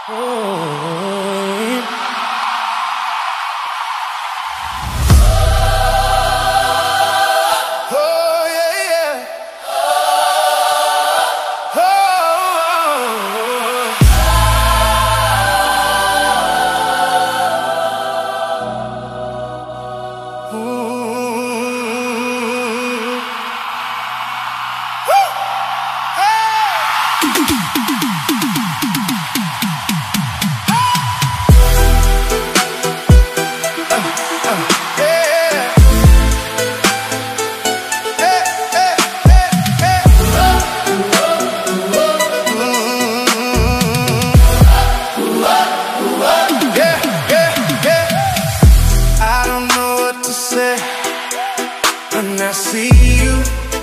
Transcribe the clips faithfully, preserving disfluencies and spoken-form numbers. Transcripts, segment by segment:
When I see you,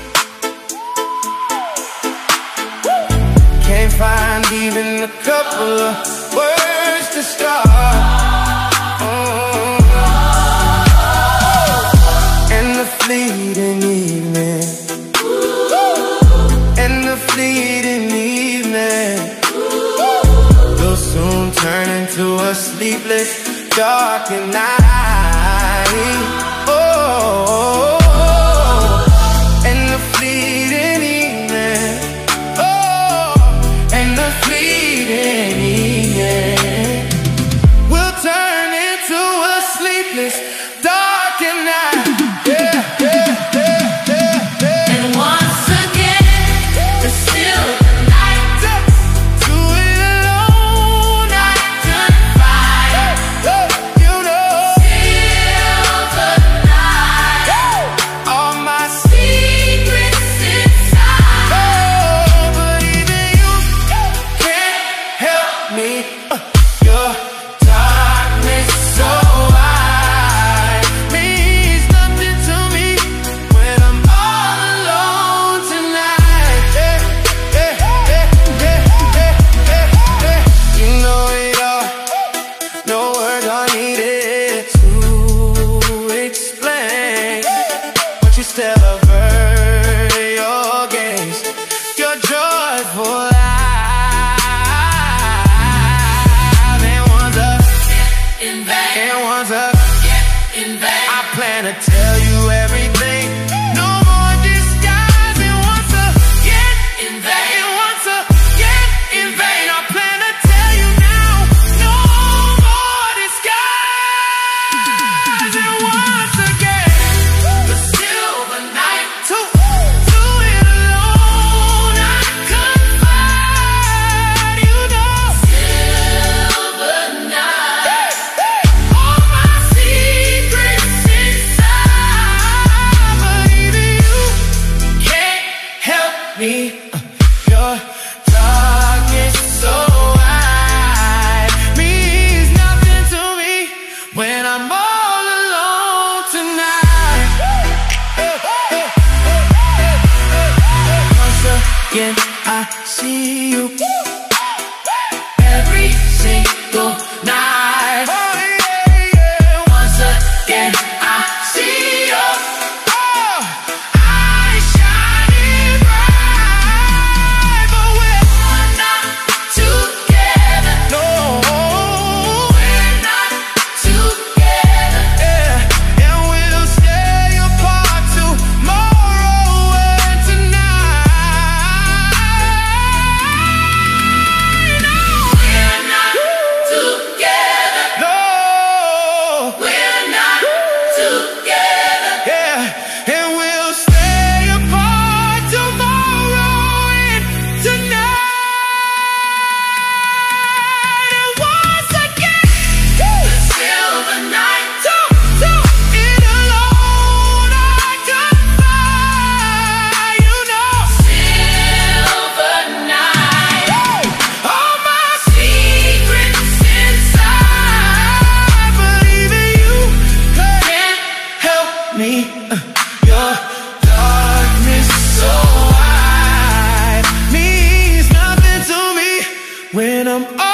can't find even a couple of words to start. Oh. And the fleeting evening, and the fleeting evening will soon turn into a sleepless, darkened night. Oh. Still avert your gaze, your joyful life. And one's up in vain, and one's up in vain. I plan to tell you everything, no more disguise. And one's up in vain, and one's up in vain. I plan to tell you now, no more disguise. And once again, me, your darkness so wide means nothing to me when I'm all alone tonight. Once again I see you every single night. Oh yeah, yeah. Once again I see you. Your darkness so wide means nothing to me when I'm